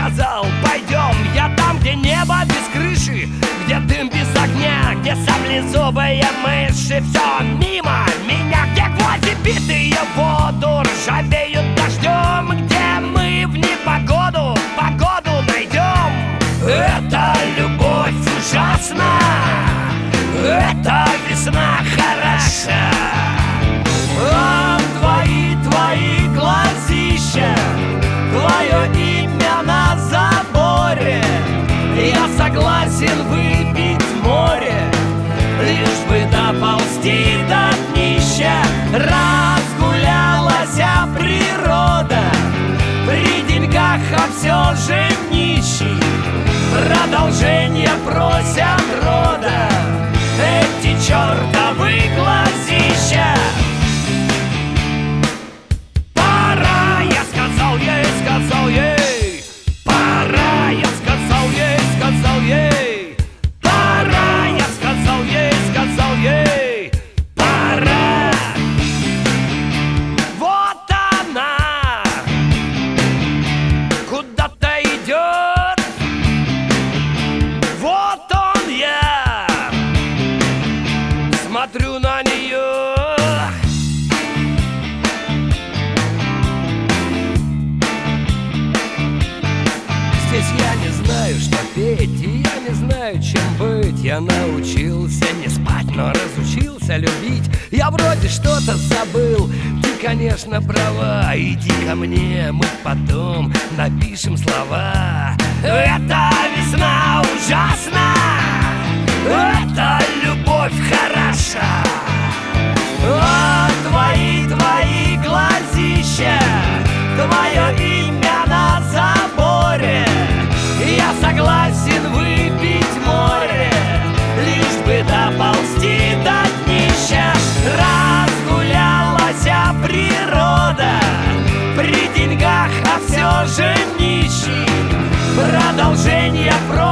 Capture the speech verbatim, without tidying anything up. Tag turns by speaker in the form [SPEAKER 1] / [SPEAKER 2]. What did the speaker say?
[SPEAKER 1] сказал, пойдем. Я там, где небо без крыши, где дым без огня, где саблезубые мыши. Все мимо меня, где гвозди битые воду ржавеют дождем, где мы в непогоду погоду найдем. Это любовь ужасна, это весна хороша. А твои, твои глазища, твое имя на заборе. Я согласен выпить море, лишь бы доползти до днища. Разгулялась природа, при деньгах, а все же нищий. Продолжение просят рода эти чертовы глазища. Пора, я сказал ей, сказал ей. Пора, я сказал ей, сказал ей. Пора, я сказал ей, сказал ей. Пора. Вот она куда-то идет. Вот он я, смотрю на нее. Здесь я не знаю, что петь, и я не знаю, чем быть. Я научился не спать, но разучился любить. Я вроде что-то забыл, ты, конечно, права. Иди ко мне, мы потом напишем слова. Это весна ужасна, это любовь хороша. А твои, твои глазища, твое имя на заборе. Я согласен выпить море, лишь бы доползти до днища. Разгулялась природа, при деньгах, а все же нищий. Продолжение про